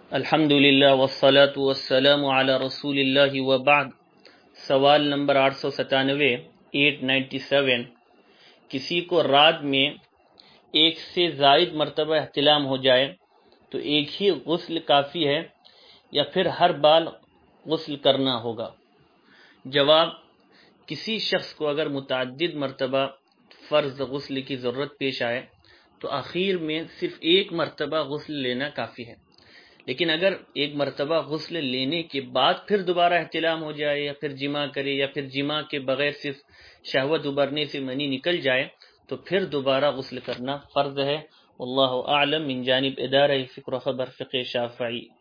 अल्हम्दुलिल्लाह वस्सलातु वस्सलामु अला रसूलिल्लाहि व बाद। सवाल नंबर 897 897। किसी को रात में एक से जायद मरतबा एहतिलाम हो जाए तो एक ही गुस्ल काफ़ी है या फिर हर बार गुस्ल करना होगा? जवाब, किसी शख्स को अगर मुतअद्दिद मरतबा फ़र्ज़ गुस्ल की ज़रूरत पेश आए तो आखिर में सिर्फ एक मरतबा गुस्ल लेना काफ़ी है। लेकिन अगर एक मरतबा गुस्ल लेने के बाद फिर दोबारा एहतिलाम हो जाए या फिर जिमा करे या फिर जिमा के बगैर सिर्फ शहवत उबरने से मनी निकल जाए तो फिर दोबारा गुस्ल करना फ़र्ज़ है। वल्लाहु आलम। मिन जानिब इदारा फ़िक्र ख़बर फ़िक़्ह शाफ़िई।